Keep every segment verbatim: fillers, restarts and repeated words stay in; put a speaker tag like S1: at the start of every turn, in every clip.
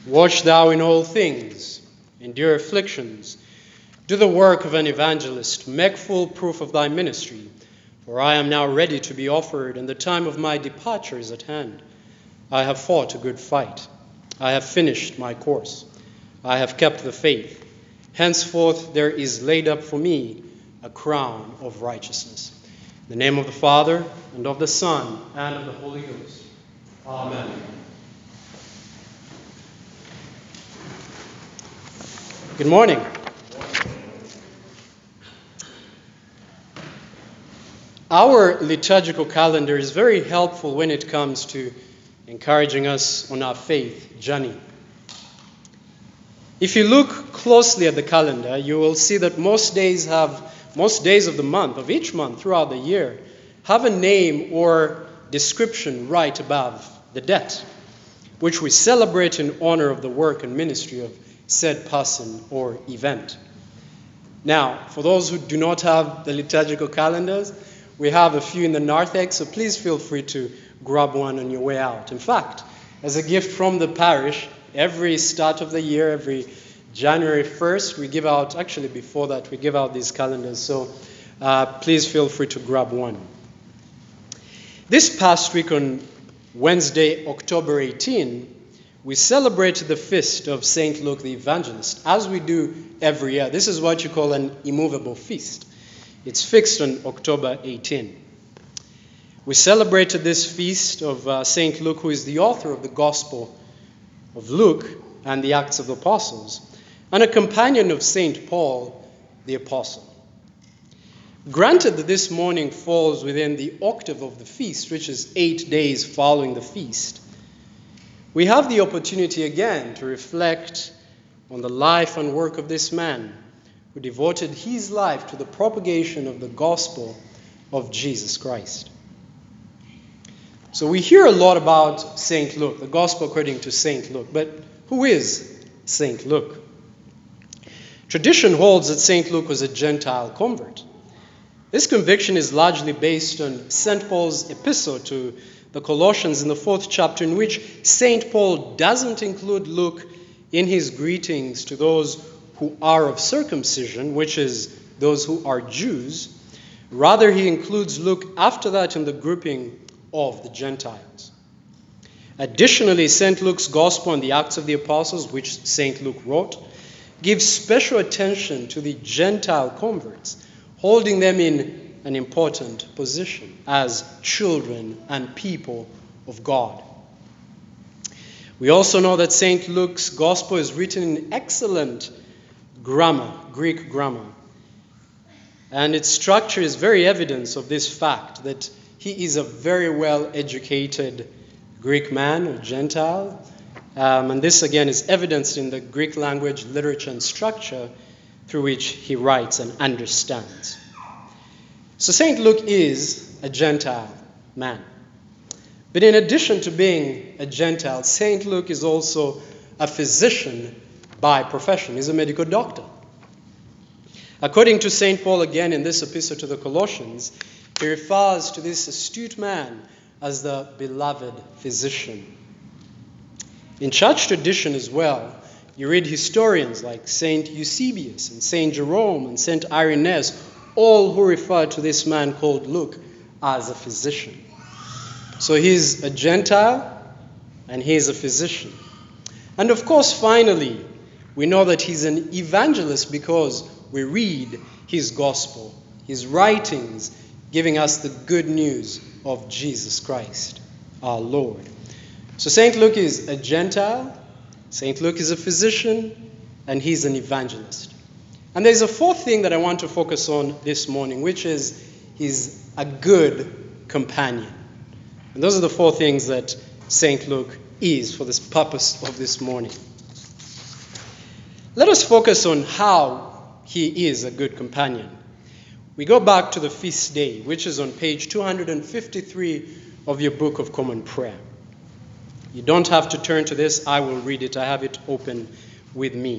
S1: Watch thou in all things, endure afflictions, do the work of an evangelist, make full proof of thy ministry, for I am now ready to be offered, and the time of my departure is at hand. I have fought a good fight. I have finished my course. I have kept the faith. Henceforth there is laid up for me a crown of righteousness. In the name of the Father, and of the Son, and of the Holy Ghost. Amen. Good morning. Our liturgical calendar is very helpful when it comes to encouraging us on our faith journey. If you look closely at the calendar, you will see that most days have, most days of the month, of each month throughout the year, have a name or description right above the date, which we celebrate in honor of the work and ministry of said person or event. Now, for those who do not have the liturgical calendars, we have a few in the narthex, so please feel free to grab one on your way out. In fact, as a gift from the parish, every start of the year, every January first, we give out, actually before that, we give out these calendars, so uh, please feel free to grab one. This past week on Wednesday, October eighteenth, we celebrated the feast of Saint Luke the Evangelist, as we do every year. This is what you call an immovable feast. It's fixed on October eighteenth. We celebrated this feast of uh, Saint Luke, who is the author of the Gospel of Luke and the Acts of the Apostles, and a companion of Saint Paul the Apostle. Granted that this morning falls within the octave of the feast, which is eight days following the feast, we have the opportunity again to reflect on the life and work of this man who devoted his life to the propagation of the gospel of Jesus Christ. So we hear a lot about Saint Luke, the gospel according to Saint Luke, but who is Saint Luke? Tradition holds that Saint Luke was a Gentile convert. This conviction is largely based on Saint Paul's epistle to the Colossians in the fourth chapter, in which Saint Paul doesn't include Luke in his greetings to those who are of circumcision, which is those who are Jews. Rather, he includes Luke after that in the grouping of the Gentiles. Additionally, Saint Luke's Gospel and the Acts of the Apostles, which Saint Luke wrote, gives special attention to the Gentile converts, holding them in an important position as children and people of God. We also know that Saint Luke's Gospel is written in excellent grammar, Greek grammar. And its structure is very evidence of this fact, that he is a very well-educated Greek man or Gentile. Um, and this, again, is evidenced in the Greek language, literature, and structure through which he writes and understands. So Saint Luke is a Gentile man. But in addition to being a Gentile, Saint Luke is also a physician by profession. He's a medical doctor. According to Saint Paul, again, in this epistle to the Colossians, he refers to this astute man as the beloved physician. In church tradition as well, you read historians like Saint Eusebius and Saint Jerome and Saint Irenaeus, all who refer to this man called Luke as a physician. So he's a Gentile and he's a physician. And of course, finally, we know that he's an evangelist because we read his gospel, his writings, giving us the good news of Jesus Christ, our Lord. So Saint Luke is a Gentile, Saint Luke is a physician, and he's an evangelist. And there's a fourth thing that I want to focus on this morning, which is he's a good companion. And those are the four things that Saint Luke is for this purpose of this morning. Let us focus on how he is a good companion. We go back to the feast day, which is on page two hundred fifty-three of your Book of Common Prayer. You don't have to turn to this. I will read it. I have it open with me.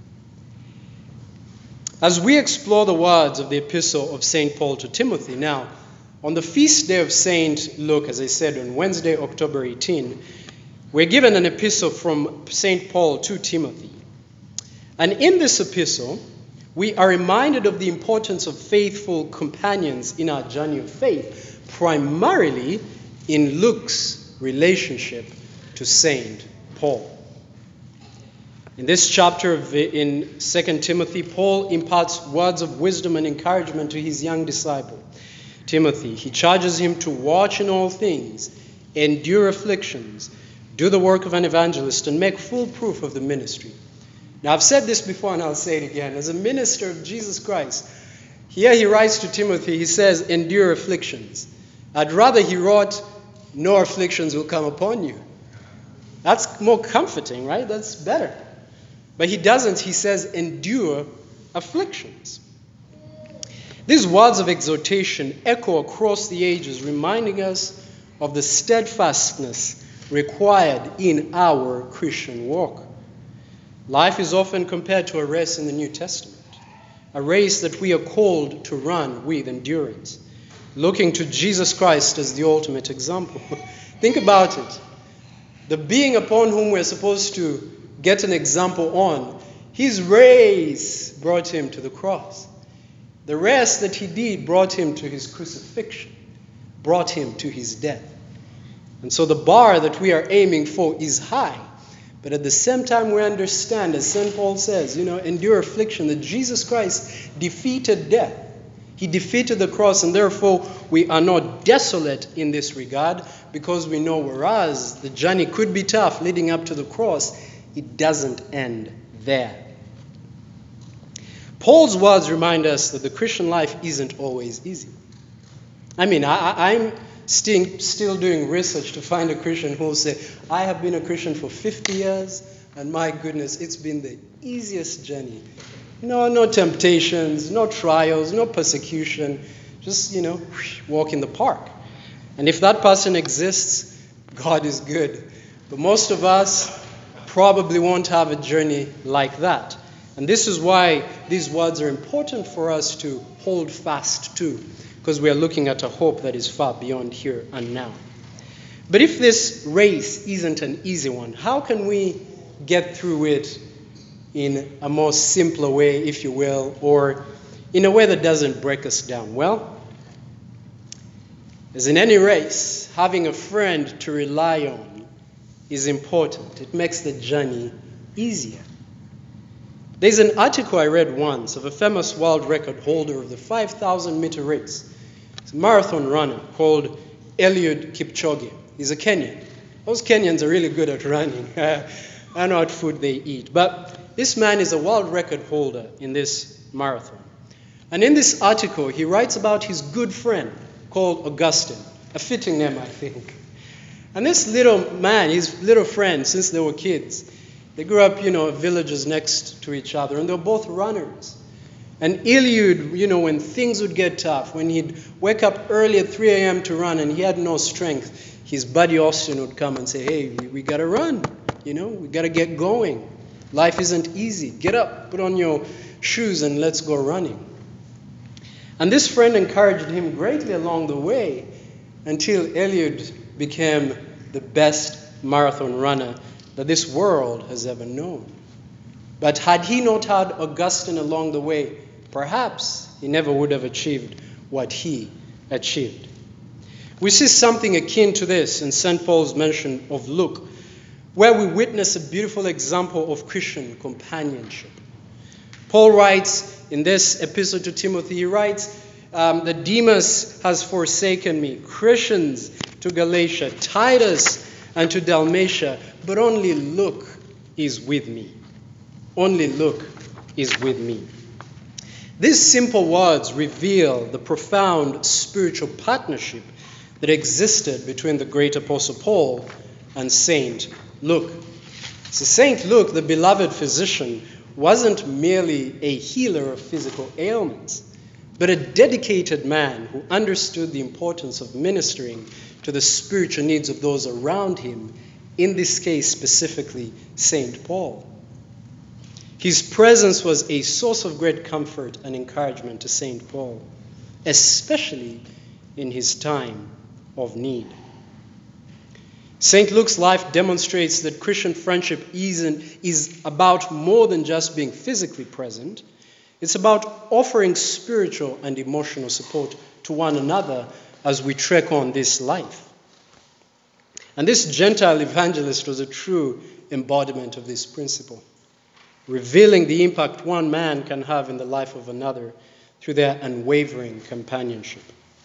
S1: As we explore the words of the epistle of Saint Paul to Timothy, now, on the feast day of Saint Luke, as I said, on Wednesday, October eighteenth, We're given an epistle from Saint Paul to Timothy. And in this epistle, we are reminded of the importance of faithful companions in our journey of faith, primarily in Luke's relationship to Saint Paul. In this chapter in Second Timothy, Paul imparts words of wisdom and encouragement to his young disciple, Timothy. He charges him to watch in all things, endure afflictions, do the work of an evangelist, and make full proof of the ministry. Now, I've said this before and I'll say it again. As a minister of Jesus Christ, here he writes to Timothy, he says, endure afflictions. I'd rather he wrote, no afflictions will come upon you. That's more comforting, right? That's better. But he doesn't. He says, endure afflictions. These words of exhortation echo across the ages, reminding us of the steadfastness required in our Christian walk. Life is often compared to a race in the New Testament, a race that we are called to run with endurance, looking to Jesus Christ as the ultimate example. Think about it. The being upon whom we're supposed to get an example on, his race brought him to the cross. The race that he did brought him to his crucifixion, brought him to his death. And so the bar that we are aiming for is high. But at the same time, we understand, as Saint Paul says, you know, endure affliction, that Jesus Christ defeated death. He defeated the cross, and therefore we are not desolate in this regard, because we know whereas the journey could be tough leading up to the cross, it doesn't end there. Paul's words remind us that the Christian life isn't always easy. I mean, I, I'm still, still doing research to find a Christian who will say, I have been a Christian for fifty years, and my goodness, it's been the easiest journey. No, no temptations, no trials, no persecution, just, you know, walk in the park. And if that person exists, God is good. But most of us probably won't have a journey like that. And this is why these words are important for us to hold fast to, because we are looking at a hope that is far beyond here and now. But if this race isn't an easy one, how can we get through it in a more simpler way, if you will, or in a way that doesn't break us down? Well, as in any race, having a friend to rely on is important. It makes the journey easier. There's an article I read once of a famous world record holder of the five thousand meter race. It's a marathon runner called Eliud Kipchoge. He's a Kenyan. Those Kenyans are really good at running. I don't know what food they eat. But this man is a world record holder in this marathon. And in this article, he writes about his good friend called Augustine. A fitting name, I think. And this little man, his little friend, since they were kids, they grew up, you know, villages next to each other, and they were both runners. And Eliud, you know, when things would get tough, when he'd wake up early at three a.m. to run and he had no strength, his buddy Austin would come and say, hey, we, we got to run, you know, we got to get going. Life isn't easy. Get up, put on your shoes, and let's go running. And this friend encouraged him greatly along the way until Eliud became the best marathon runner that this world has ever known. But had he not had Augustine along the way, perhaps he never would have achieved what he achieved. We see something akin to this in Saint Paul's mention of Luke, where we witness a beautiful example of Christian companionship. Paul writes in this epistle to Timothy, he writes, um, that Demas has forsaken me, Christians to Galatia, Titus and to Dalmatia, but only Luke is with me. Only Luke is with me. These simple words reveal the profound spiritual partnership that existed between the great Apostle Paul and Saint Luke. So Saint Luke, the beloved physician, wasn't merely a healer of physical ailments, but a dedicated man who understood the importance of ministering to the spiritual needs of those around him, in this case specifically Saint Paul. His presence was a source of great comfort and encouragement to Saint Paul, especially in his time of need. Saint Luke's life demonstrates that Christian friendship isn't, is about more than just being physically present. It's about offering spiritual and emotional support to one another as we trek on this life. And this Gentile evangelist was a true embodiment of this principle, revealing the impact one man can have in the life of another through their unwavering companionship.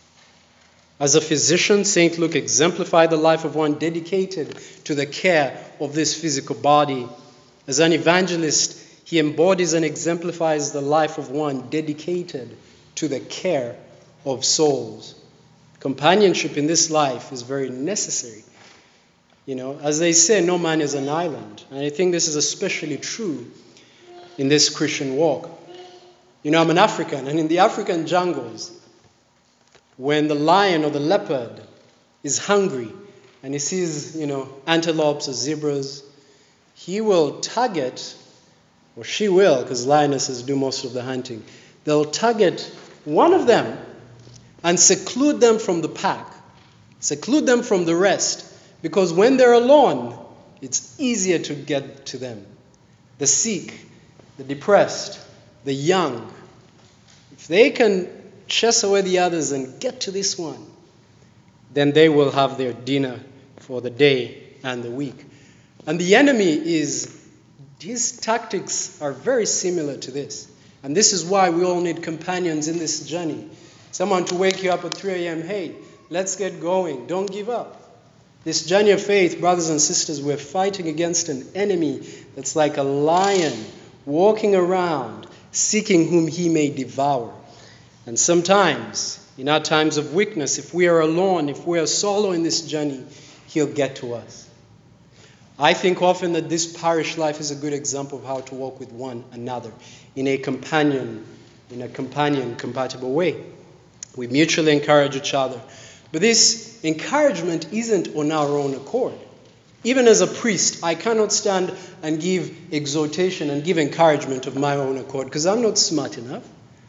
S1: As a physician, Saint Luke exemplified the life of one dedicated to the care of this physical body. As an evangelist, he embodies and exemplifies the life of one dedicated to the care of souls. Companionship in this life is very necessary. You know, as they say, no man is an island. And I think this is especially true in this Christian walk. You know, I'm an African, and in the African jungles, when the lion or the leopard is hungry and he sees, you know, antelopes or zebras, he will target, or she will, because lionesses do most of the hunting, they'll target one of them and seclude them from the pack, seclude them from the rest, because when they're alone, it's easier to get to them. The sick, the depressed, the young, if they can chase away the others and get to this one, then they will have their dinner for the day and the week. And the enemy is, his tactics are very similar to this. And this is why we all need companions in this journey. Someone to wake you up at three a.m. Hey, let's get going. Don't give up. This journey of faith, brothers and sisters, we're fighting against an enemy that's like a lion walking around, seeking whom he may devour. And sometimes, in our times of weakness, if we are alone, if we are solo in this journey, he'll get to us. I think often that this parish life is a good example of how to walk with one another in a companion, in a companion compatible way. We mutually encourage each other. But this encouragement isn't on our own accord. Even as a priest, I cannot stand and give exhortation and give encouragement of my own accord because I'm not smart enough.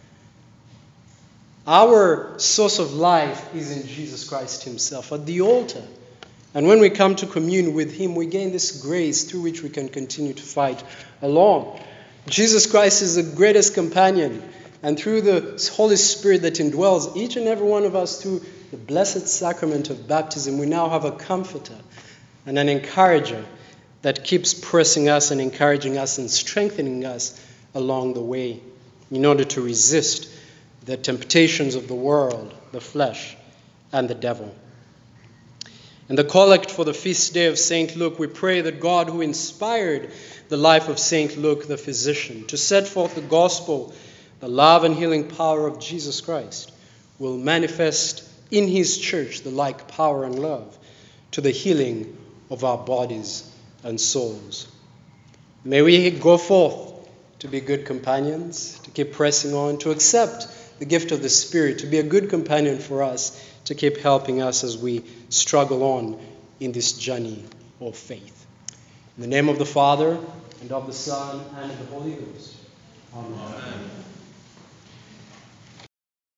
S1: Our source of life is in Jesus Christ himself at the altar. And when we come to commune with him, we gain this grace through which we can continue to fight along. Jesus Christ is the greatest companion. And through the Holy Spirit that indwells each and every one of us through the blessed sacrament of baptism, we now have a comforter and an encourager that keeps pressing us and encouraging us and strengthening us along the way in order to resist the temptations of the world, the flesh, and the devil. In the collect for the feast day of Saint Luke, we pray that God, who inspired the life of Saint Luke, the physician, to set forth the gospel, the love and healing power of Jesus Christ, will manifest in his church the like power and love to the healing of our bodies and souls. May we go forth to be good companions, to keep pressing on, to accept the gift of the Spirit, to be a good companion for us, to keep helping us as we struggle on in this journey of faith. In the name of the Father, and of the Son, and of the Holy Ghost. Amen. Amen.